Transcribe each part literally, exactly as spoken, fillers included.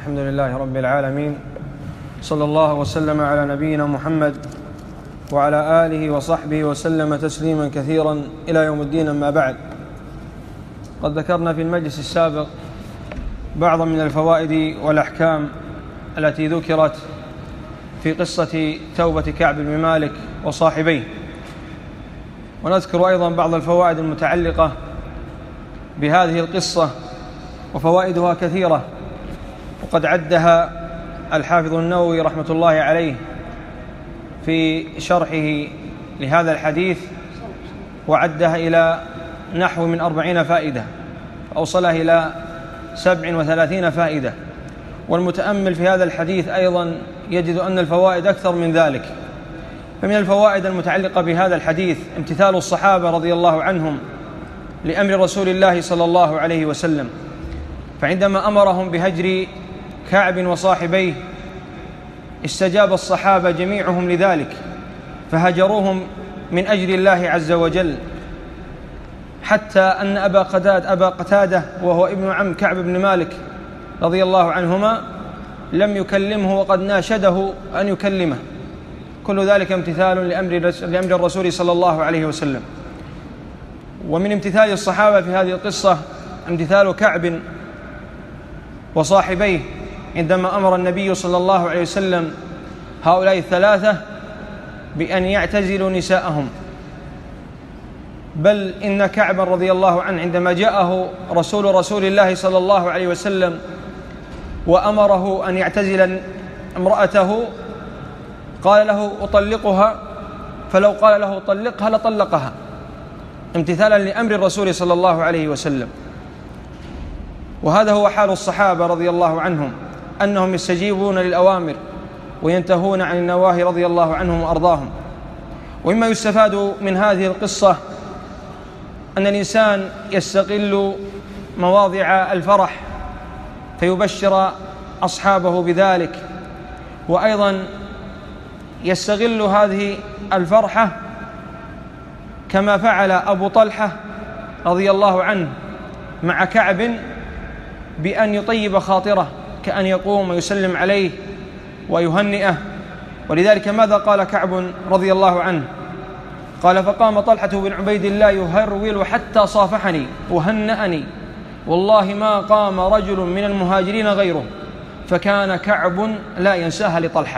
الحمد لله رب العالمين، صلى الله وسلم على نبينا محمد وعلى آله وصحبه وسلم تسليما كثيرا إلى يوم الدين. أما بعد، قد ذكرنا في المجلس السابق بعضا من الفوائد والأحكام التي ذكرت في قصة توبة كعب بن مالك وصاحبيه، ونذكر أيضا بعض الفوائد المتعلقة بهذه القصة، وفوائدها كثيرة وقد عدها الحافظ النووي رحمة الله عليه في شرحه لهذا الحديث، وعدها إلى نحو من أربعين فائدة، أوصلها إلى سبع وثلاثين فائدة. والمتأمل في هذا الحديث أيضا يجد أن الفوائد أكثر من ذلك. فمن الفوائد المتعلقة بهذا الحديث امتثال الصحابة رضي الله عنهم لأمر رسول الله صلى الله عليه وسلم، فعندما أمرهم بهجر كعب وصاحبيه استجاب الصحابة جميعهم لذلك، فهجروهم من أجل الله عز وجل، حتى أن أبا قتادة, أبا قتادة وهو ابن عم كعب بن مالك رضي الله عنهما لم يكلمه وقد ناشده أن يكلمه. كل ذلك امتثال لأمر الرسول صلى الله عليه وسلم. ومن امتثال الصحابة في هذه القصة امتثال كعب وصاحبيه عندما أمر النبي صلى الله عليه وسلم هؤلاء الثلاثة بأن يعتزلوا نساءهم. بل إن كعبا رضي الله عنه عندما جاءه رسول رسول الله صلى الله عليه وسلم وأمره أن يعتزل امرأته قال له أطلقها، فلو قال له طلقها لطلقها، امتثالا لأمر الرسول صلى الله عليه وسلم. وهذا هو حال الصحابة رضي الله عنهم، أنهم يستجيبون للأوامر وينتهون عن النواهي رضي الله عنهم وأرضاهم. ومما يستفاد من هذه القصة أن الإنسان يستغل مواضع الفرح فيبشر أصحابه بذلك، وأيضا يستغل هذه الفرحة كما فعل أبو طلحة رضي الله عنه مع كعب بأن يطيب خاطره، كأن يقوم ويسلم عليه ويهنئه. ولذلك ماذا قال كعب رضي الله عنه؟ قال: فقام طلحة بن عبيد الله يهرول حتى صافحني وهنأني، والله ما قام رجل من المهاجرين غيره، فكان كعب لا ينساها لطلحة.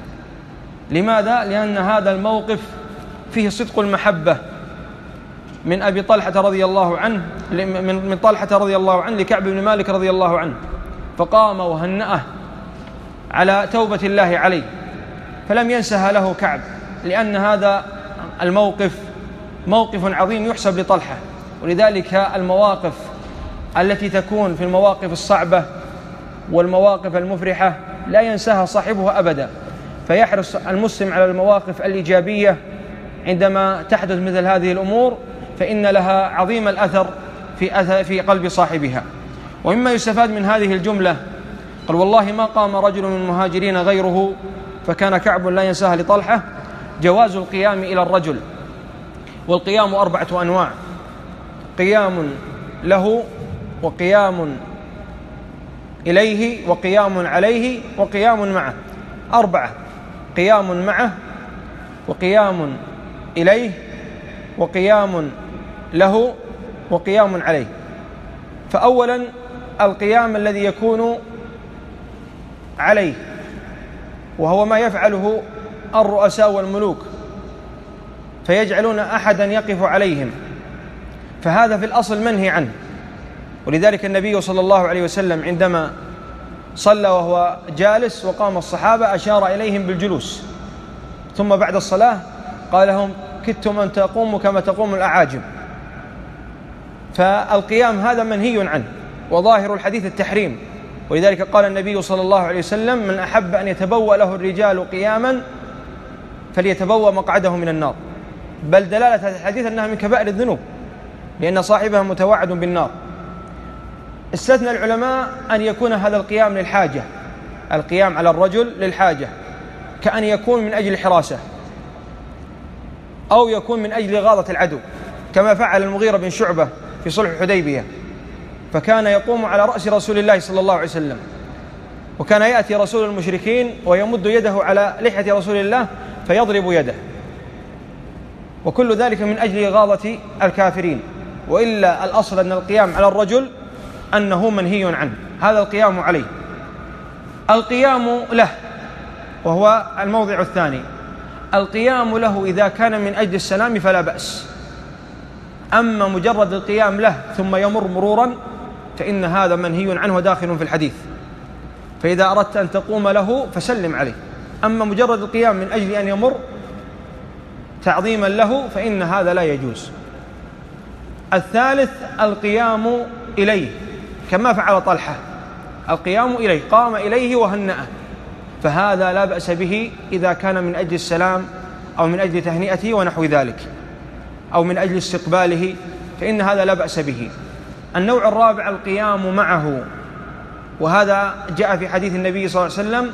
لماذا؟ لأن هذا الموقف فيه صدق المحبة من أبي طلحة رضي الله عنه من طلحة رضي الله عنه لكعب بن مالك رضي الله عنه، فقام وهنأه على توبة الله عليه، فلم ينسها له كعب، لأن هذا الموقف موقف عظيم يحسب لطلحة. ولذلك المواقف التي تكون في المواقف الصعبة والمواقف المفرحة لا ينساها صاحبها أبدا، فيحرص المسلم على المواقف الإيجابية عندما تحدث مثل هذه الأمور، فإن لها عظيم الأثر في, أثر في قلب صاحبها. ومما يستفاد من هذه الجملة قال: والله ما قام رجل من المهاجرين غيره، فكان كعب لا ينساها لطلحة، جواز القيام إلى الرجل. والقيام أربعة أنواع: قيام له، وقيام إليه، وقيام عليه، وقيام معه. أربعة: قيام معه، وقيام إليه، وقيام له، وقيام عليه. فأولا القيام الذي يكون عليه، وهو ما يفعله الرؤساء والملوك، فيجعلون أحدا يقف عليهم، فهذا في الأصل منهي عنه. ولذلك النبي صلى الله عليه وسلم عندما صلى وهو جالس وقام الصحابة أشار إليهم بالجلوس، ثم بعد الصلاة قال لهم: كدتم أن تقوموا كما تقوم الأعاجم. فالقيام هذا منهي عنه، وظاهر الحديث التحريم. ولذلك قال النبي صلى الله عليه وسلم: من أحب أن يتبوأ له الرجال قياما فليتبوأ مقعده من النار. بل دلالة هذا الحديث أنها من كبائر الذنوب، لأن صاحبها متوعد بالنار. استثنى العلماء أن يكون هذا القيام للحاجة، القيام على الرجل للحاجة، كأن يكون من أجل حراسة، أو يكون من أجل غاضة العدو، كما فعل المغيرة بن شعبة في صلح الحديبية، فكان يقوم على رأس رسول الله صلى الله عليه وسلم وكان يأتي رسول المشركين ويمد يده على لحية رسول الله فيضرب يده، وكل ذلك من أجل إغاظة الكافرين. وإلا الأصل أن القيام على الرجل أنه منهي عنه، هذا القيام عليه. القيام له وهو الموضع الثاني، القيام له إذا كان من أجل السلام فلا بأس، أما مجرد القيام له ثم يمر مرورا فإن هذا منهي عنه وداخل في الحديث، فإذا أردت أن تقوم له فسلم عليه. أما مجرد القيام من أجل أن يمر تعظيما له فإن هذا لا يجوز. الثالث القيام إليه كما فعل طلحة، القيام إليه، قام إليه وهنأه، فهذا لا بأس به إذا كان من أجل السلام أو من أجل تهنئته ونحو ذلك، أو من أجل استقباله، فإن هذا لا بأس به. النوع الرابع القيام معه، وهذا جاء في حديث النبي صلى الله عليه وسلم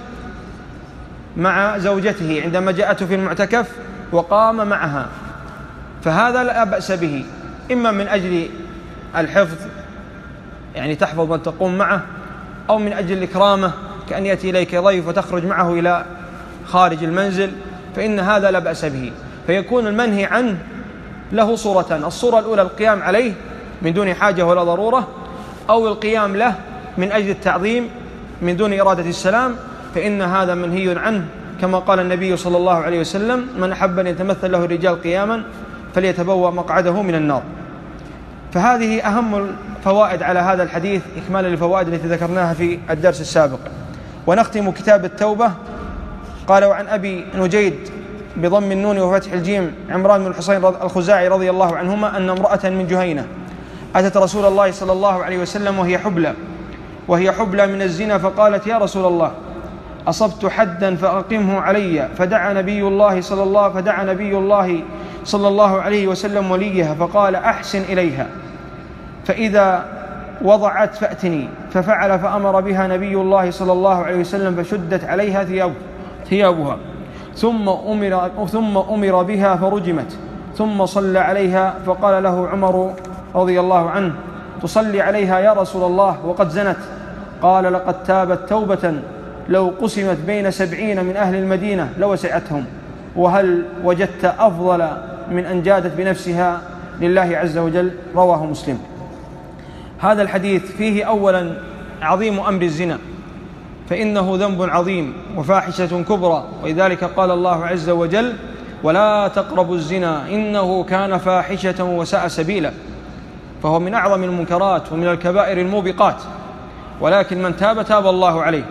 مع زوجته عندما جاءته في المعتكف وقام معها، فهذا لا بأس به، إما من أجل الحفظ يعني تحفظ من تقوم معه، أو من أجل إكرامه كأن يأتي إليك ضيف وتخرج معه إلى خارج المنزل، فإن هذا لا بأس به. فيكون المنهي عنه له صورتان، الصورة الأولى القيام عليه من دون حاجة ولا ضرورة، أو القيام له من أجل التعظيم من دون إرادة السلام، فإن هذا منهي عنه، كما قال النبي صلى الله عليه وسلم: من أحب أن يتمثل له الرجال قياما فليتبوأ مقعده من النار. فهذه أهم الفوائد على هذا الحديث إكمالا للفوائد التي ذكرناها في الدرس السابق. ونختم كتاب التوبة. قال: وعن أبي نجيد بضم النون وفتح الجيم عمران بن الحصين الخزاعي رضي الله عنهما أن امرأة من جهينة أتت رسول الله صلى الله عليه وسلم وهي حبلى وهي حبلى من الزنا، فقالت: يا رسول الله، أصبت حدا فأقمه علي. فدعا نبي الله صلى الله فدعا نبي الله صلى الله عليه وسلم وليها فقال: أحسن إليها، فإذا وضعت فأتني. ففعل، فأمر بها نبي الله صلى الله عليه وسلم فشدت عليها ثياب ثيابها ثم أمر, ثم أمر بها فرجمت، ثم صلى عليها. فقال له عمر رضي الله عنه: تصلي عليها يا رسول الله وقد زنت؟ قال: لقد تابت توبة لو قسمت بين سبعين من أهل المدينة لوسعتهم، وهل وجدت أفضل من أن جادت بنفسها لله عز وجل؟ رواه مسلم. هذا الحديث فيه أولا عظيم أمر الزنا، فإنه ذنب عظيم وفاحشة كبرى، ولذلك قال الله عز وجل: ولا تقربوا الزنا إنه كان فاحشة وساء سبيلا، فهو من أعظم المنكرات ومن الكبائر الموبقات، ولكن من تاب تاب الله عليه.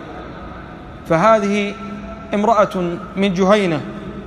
فهذه امرأة من جهينة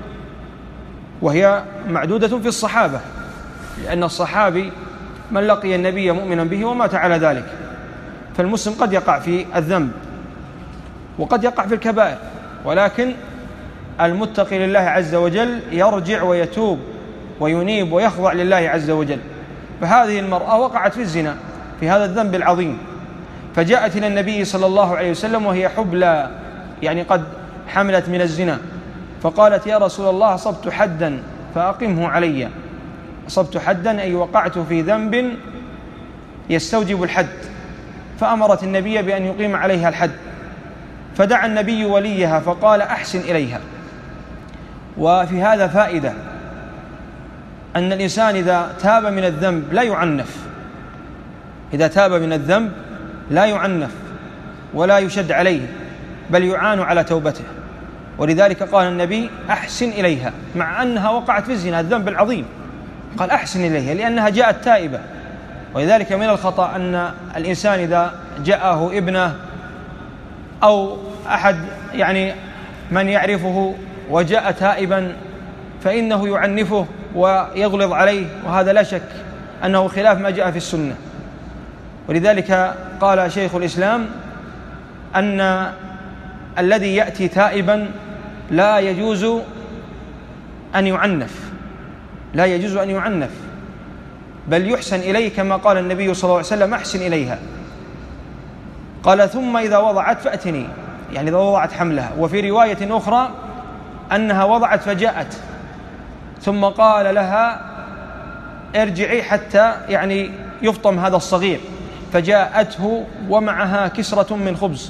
وهي معدودة في الصحابة، لأن الصحابي من لقي النبي مؤمنا به ومات على ذلك، فالمسلم قد يقع في الذنب وقد يقع في الكبائر، ولكن المتقي لله عز وجل يرجع ويتوب وينيب ويخضع لله عز وجل. فهذه المرأة وقعت في الزنا، في هذا الذنب العظيم، فجاءت إلى النبي صلى الله عليه وسلم وهي حبلى، يعني قد حملت من الزنا، فقالت: يا رسول الله، أصبت حدا فأقمه علي. أصبت حدا أي وقعت في ذنب يستوجب الحد، فأمرت النبي بأن يقيم عليها الحد. فدعا النبي وليها فقال: أحسن إليها. وفي هذا فائدة، أن الإنسان إذا تاب من الذنب لا يعنف، إذا تاب من الذنب لا يعنف ولا يشد عليه، بل يعان على توبته. ولذلك قال النبي: أحسن إليها، مع أنها وقعت في الزنا الذنب العظيم، قال: أحسن إليها لأنها جاءت تائبة. ولذلك من الخطأ أن الإنسان إذا جاءه ابنه أو أحد يعني من يعرفه وجاء تائبا فإنه يعنفه ويغلظ عليه، وهذا لا شك أنه خلاف ما جاء في السنة. ولذلك قال شيخ الإسلام أن الذي يأتي تائبا لا يجوز أن يعنف، لا يجوز أن يعنف، بل يحسن إليه، كما قال النبي صلى الله عليه وسلم: أحسن إليها. قال: ثم إذا وضعت فأتني، يعني إذا وضعت حملها. وفي رواية أخرى أنها وضعت فجاءت، ثم قال لها: ارجعي حتى يعني يفطم هذا الصغير. فجاءته ومعها كسرة من خبز،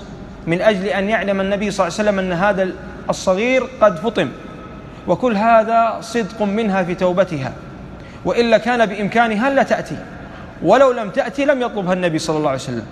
من أجل أن يعلم النبي صلى الله عليه وسلم أن هذا الصغير قد فطم، وكل هذا صدق منها في توبتها، وإلا كان بإمكانها لا تأتي، ولو لم تأتي لم يطلبها النبي صلى الله عليه وسلم،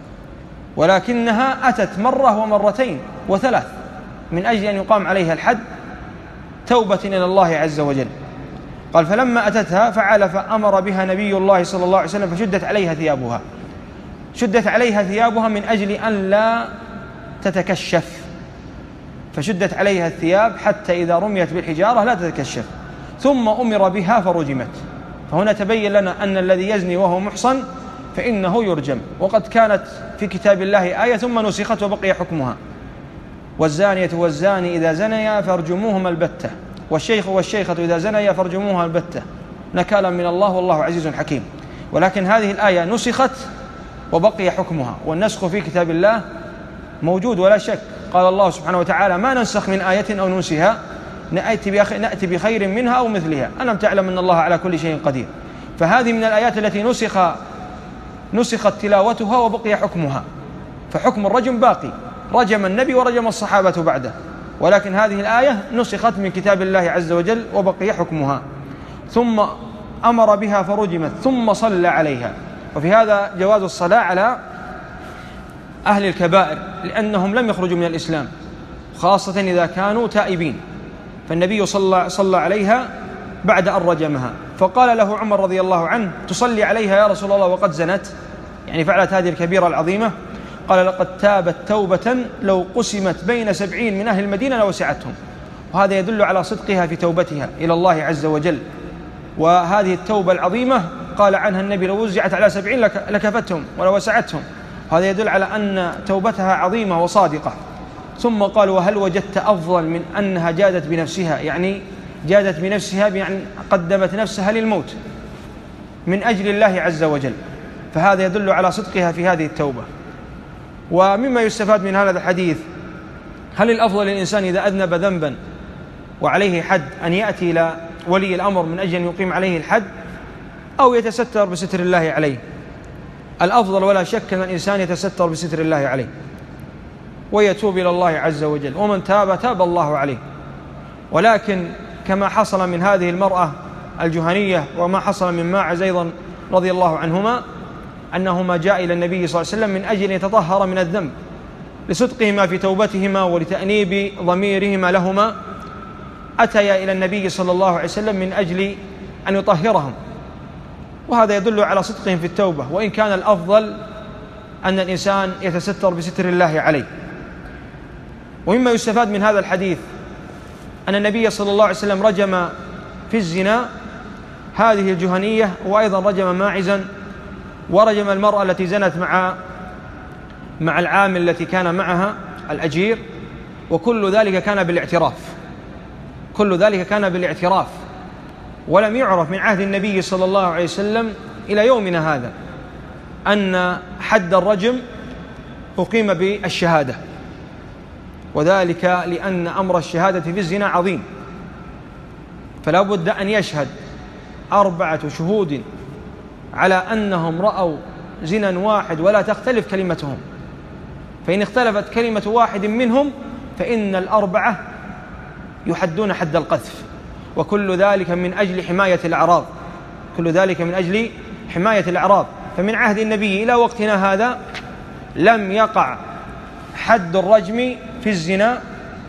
ولكنها أتت مرة ومرتين وثلاث من أجل أن يقام عليها الحد توبة إلى الله عز وجل. قال فلما أتتها فعل فأمر بها نبي الله صلى الله عليه وسلم فشدت عليها ثيابها، شدت عليها ثيابها من أجل أن لا تتكشف، فشدت عليها الثياب حتى إذا رميت بالحجارة لا تتكشف، ثم أمر بها فرجمت. فهنا تبين لنا أن الذي يزني وهو محصن فإنه يرجم، وقد كانت في كتاب الله آية ثم نسخت وبقي حكمها: والزانية والزاني إذا زنيا فارجموهما البتة، والشيخ والشيخة إذا زنيا فارجموهما البتة، نكالا من الله والله عزيز حكيم. ولكن هذه الآية نسخت وبقي حكمها، والنسخ في كتاب الله موجود ولا شك. قال الله سبحانه وتعالى: ما ننسخ من آية أو ننسها نأتي بخير منها أو مثلها، ألم تعلم أن الله على كل شيء قدير. فهذه من الآيات التي نسخ نسخت تلاوتها وبقي حكمها، فحكم الرجم باقي، رجم النبي ورجم الصحابة بعده، ولكن هذه الآية نسخت من كتاب الله عز وجل وبقي حكمها. ثم أمر بها فرجمت ثم صلى عليها. وفي هذا جواز الصلاة على أهل الكبائر، لأنهم لم يخرجوا من الإسلام، خاصة إذا كانوا تائبين، فالنبي صلى, صلى عليها بعد أن رجمها. فقال له عمر رضي الله عنه: تصلي عليها يا رسول الله وقد زنت، يعني فعلت هذه الكبيرة العظيمة؟ قال: لقد تابت توبة لو قسمت بين سبعين من أهل المدينة لوسعتهم. وهذا يدل على صدقها في توبتها إلى الله عز وجل. وهذه التوبة العظيمة قال عنها النبي: لو وزعت على سبعين لكفتهم ولو وسعتهم. وهذا يدل على أن توبتها عظيمة وصادقة. ثم قال: وهل وجدت أفضل من أنها جادت بنفسها، يعني جادت بنفسها بأن قدمت نفسها للموت من أجل الله عز وجل، فهذا يدل على صدقها في هذه التوبة. ومما يستفاد من هذا الحديث: هل الأفضل للإنسان إذا أذنب ذنبا وعليه حد أن يأتي إلى ولي الأمر من أجل أن يقيم عليه الحد، أو يتستر بستر الله عليه؟ الأفضل ولا شك أن الإنسان يتستر بستر الله عليه ويتوب إلى الله عز وجل، ومن تاب تاب الله عليه. ولكن كما حصل من هذه المرأة الجهنية وما حصل من ماعز أيضا رضي الله عنهما، أنهما جاء إلى النبي صلى الله عليه وسلم من أجل أن يتطهر من الذنب لصدقهما في توبتهما ولتأنيب ضميرهما لهما، أتيا إلى النبي صلى الله عليه وسلم من أجل أن يطهرهم، وهذا يدل على صدقهم في التوبة، وإن كان الأفضل أن الإنسان يتستر بستر الله عليه. ومما يستفاد من هذا الحديث أن النبي صلى الله عليه وسلم رجم في الزنا هذه الجهنية، وأيضا رجم ماعزا، ورجم المرأة التي زنت مع مع العامل التي كان معها الأجير، وكل ذلك كان بالاعتراف، كل ذلك كان بالاعتراف، ولم يعرف من عهد النبي صلى الله عليه وسلم إلى يومنا هذا أن حد الرجم أقيم بالشهادة، وذلك لأن أمر الشهادة في الزنا عظيم، فلا بد أن يشهد أربعة شهود على أنهم رأوا زنا واحد ولا تختلف كلمتهم، فإن اختلفت كلمة واحد منهم فإن الأربعة يحدون حد القذف، وكل ذلك من أجل حماية الأعراض، كل ذلك من أجل حماية الأعراض. فمن عهد النبي إلى وقتنا هذا لم يقع حد الرجم في الزنا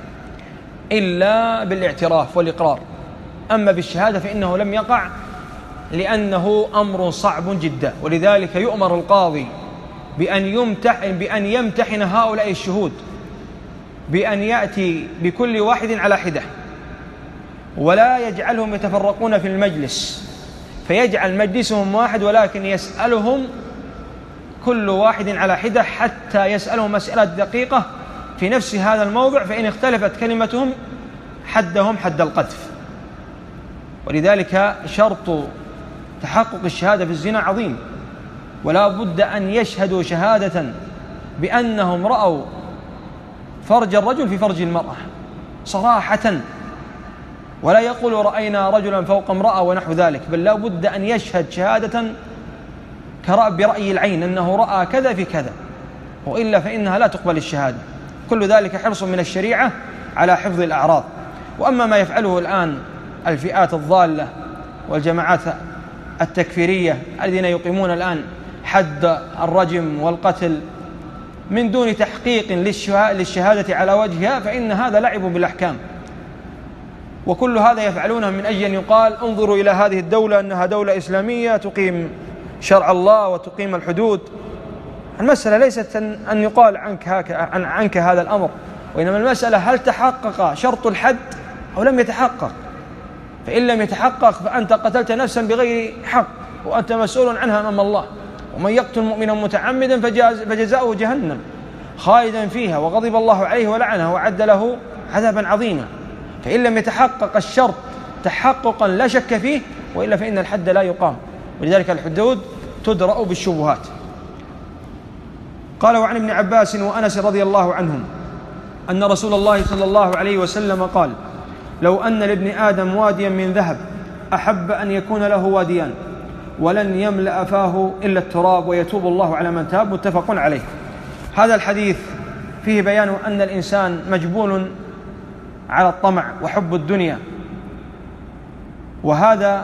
إلا بالاعتراف والإقرار، أما بالشهادة فإنه لم يقع، لأنه أمر صعب جدا، ولذلك يؤمر القاضي بأن يمتحن بأن يمتحن هؤلاء الشهود، بأن يأتي بكل واحد على حدة، ولا يجعلهم يتفرقون في المجلس، فيجعل مجلسهم واحد، ولكن يسألهم كل واحد على حدة حتى يسألهم مسألة دقيقة في نفس هذا الموضع، فإن اختلفت كلمتهم حدهم حد القذف. ولذلك شرط تحقق الشهادة في الزنا عظيم، ولا بد أن يشهدوا شهادة بأنهم رأوا فرج الرجل في فرج المرأة صراحة، ولا يقول رأينا رجلا فوق امرأة ونحو ذلك، بل لا بد أن يشهد شهادة برأي العين أنه رأى كذا في كذا، وإلا فإنها لا تقبل الشهادة. كل ذلك حرص من الشريعة على حفظ الأعراض. وأما ما يفعله الآن الفئات الضالة والجماعات التكفيرية الذين يقيمون الآن حد الرجم والقتل من دون تحقيق للشهادة على وجهها، فإن هذا لعب بالأحكام، وكل هذا يفعلونه من أجل أن يقال انظروا إلى هذه الدولة أنها دولة إسلامية تقيم شرع الله وتقيم الحدود. المسألة ليست أن يقال عنك, عن عنك هذا الأمر، وإنما المسألة هل تحقق شرط الحد أو لم يتحقق. فإن لم يتحقق فأنت قتلت نفسا بغير حق وأنت مسؤول عنها أمام الله. ومن يقتل مؤمنا متعمدا فجزاؤه جهنم خالدا فيها وغضب الله عليه ولعنه وأعد له عذابا عظيما. فإن لم يتحقق الشرط تحققا لا شك فيه، وإلا فإن الحد لا يقام، ولذلك الحدود تدرأ بالشبهات. قال: وعن ابن عباس وأنس رضي الله عنهم أن رسول الله صلى الله عليه وسلم قال: لو أن لابن آدم واديا من ذهب أحب أن يكون له واديان ولن يملأ فاه إلا التراب ويتوب الله على من تاب. متفق عليه. هذا الحديث فيه بيان أن الإنسان مجبول على الطمع وحب الدنيا، وهذا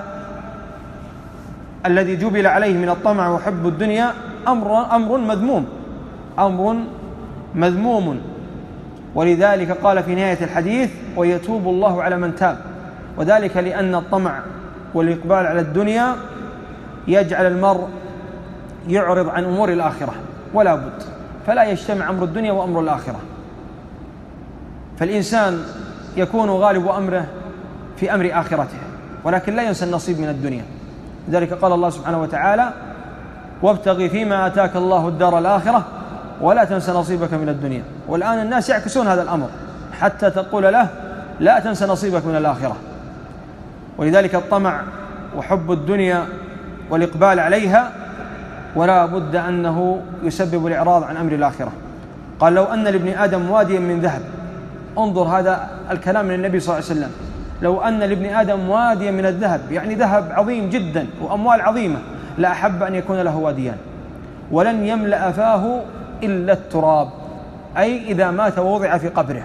الذي جبل عليه من الطمع وحب الدنيا أمر, أمر مذموم أمر مذموم ولذلك قال في نهاية الحديث: ويتوب الله على من تاب. وذلك لأن الطمع والإقبال على الدنيا يجعل المرء يعرض عن أمور الآخرة ولا بد، فلا يجتمع أمر الدنيا وأمر الآخرة. فالإنسان يكون غالب أمره في أمر آخرته، ولكن لا ينسى النصيب من الدنيا. لذلك قال الله سبحانه وتعالى: وابتغ فيما آتاك الله الدار الآخرة ولا تنسى نصيبك من الدنيا. والآن الناس يعكسون هذا الأمر حتى تقول له: لا تنسى نصيبك من الآخرة. ولذلك الطمع وحب الدنيا والإقبال عليها ولا بد أنه يسبب الإعراض عن أمر الآخرة. قال: لو أن لابن آدم واديا من ذهب. انظر هذا الكلام من النبي صلى الله عليه وسلم: لو أن لابن آدم واديا من الذهب، يعني ذهب عظيم جدا وأموال عظيمة، لا أحب أن يكون له واديان ولن يملأ فاه إلا التراب، أي إذا مات ووضع في قبره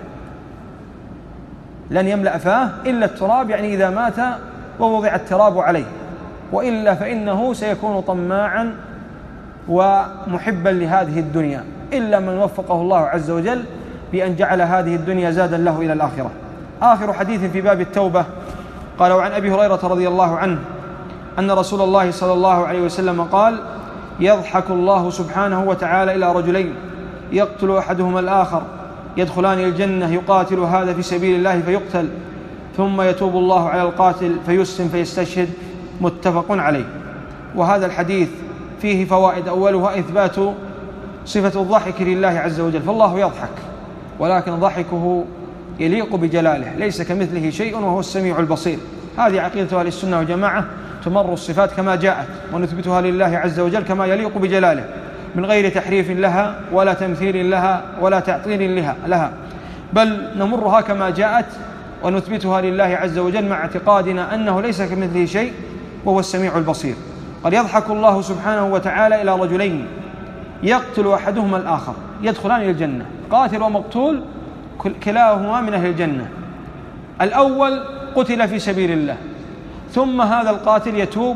لن يملأ فاه إلا التراب، يعني إذا مات ووضع التراب عليه، وإلا فإنه سيكون طماعا ومحبا لهذه الدنيا، إلا من وفقه الله عز وجل بأن جعل هذه الدنيا زادا له إلى الآخرة. آخر حديث في باب التوبة قال: وعن أبي هريرة رضي الله عنه أن رسول الله صلى الله عليه وسلم قال: يضحك الله سبحانه وتعالى إلى رجلين يقتل أحدهما الآخر يدخلان الجنة، يقاتل هذا في سبيل الله فيقتل، ثم يتوب الله على القاتل فيسلم فيستشهد. متفق عليه. وهذا الحديث فيه فوائد: أولها إثبات صفة الضحك لله عز وجل، فالله يضحك ولكن ضحكه يليق بجلاله، ليس كمثله شيء وهو السميع البصير. هذه عقيدة أهل السنة والجماعة، تمر الصفات كما جاءت ونثبتها لله عز وجل كما يليق بجلاله، من غير تحريف لها ولا تمثيل لها ولا تعطيل لها, لها بل نمرها كما جاءت ونثبتها لله عز وجل مع اعتقادنا أنه ليس كمثله شيء وهو السميع البصير. قد يضحك الله سبحانه وتعالى إلى رجلين يقتل أحدهما الآخر يدخلان الجنة، قاتل ومقتول كلاهما من أهل الجنة. الأول قتل في سبيل الله، ثم هذا القاتل يتوب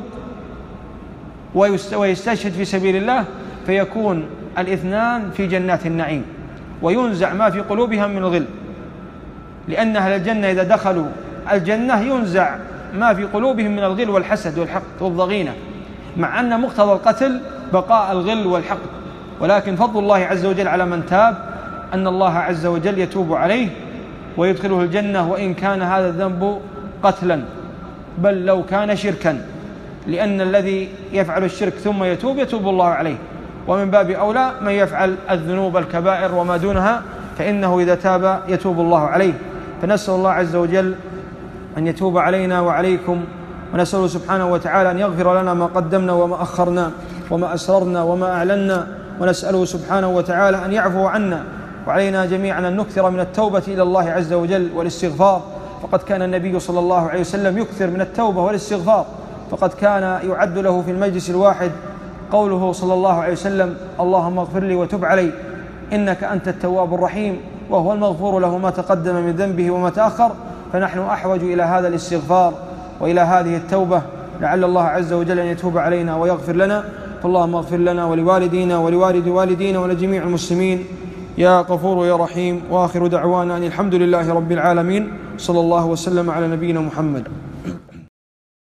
ويستشهد في سبيل الله، فيكون الاثنان في جنات النعيم، وينزع ما في قلوبهم من الغل، لأن أهل الجنة إذا دخلوا الجنة ينزع ما في قلوبهم من الغل والحسد والحقد والضغينة، مع أن مقتضى القتل بقاء الغل والحقد، ولكن فضل الله عز وجل على من تاب أن الله عز وجل يتوب عليه ويدخله الجنة، وإن كان هذا الذنب قتلا، بل لو كان شركا، لأن الذي يفعل الشرك ثم يتوب يتوب الله عليه، ومن باب أولى من يفعل الذنوب الكبائر وما دونها فإنه إذا تاب يتوب الله عليه. فنسأل الله عز وجل أن يتوب علينا وعليكم، ونسأله سبحانه وتعالى أن يغفر لنا ما قدمنا وما أخرنا وما أسررنا وما أعلنا، ونسأله سبحانه وتعالى أن يعفو عنا، وعلينا جميعا أن نكثر من التوبة إلى الله عز وجل والاستغفار، فقد كان النبي صلى الله عليه وسلم يكثر من التوبة والاستغفار، فقد كان يعد له في المجلس الواحد قوله صلى الله عليه وسلم: اللهم اغفر لي وتب علي، إنك أنت التواب الرحيم، وهو المغفور له ما تقدم من ذنبه وما تأخر. فنحن أحوج إلى هذا الاستغفار وإلى هذه التوبة، لعل الله عز وجل أن يتوب علينا ويغفر لنا. فاللهم اغفر لنا ولوالدينا ولوالد والدينا ولجميع المسلمين يا غفور يا رحيم. وآخر دعوانا أن الحمد لله رب العالمين، صلى الله وسلم على نبينا محمد.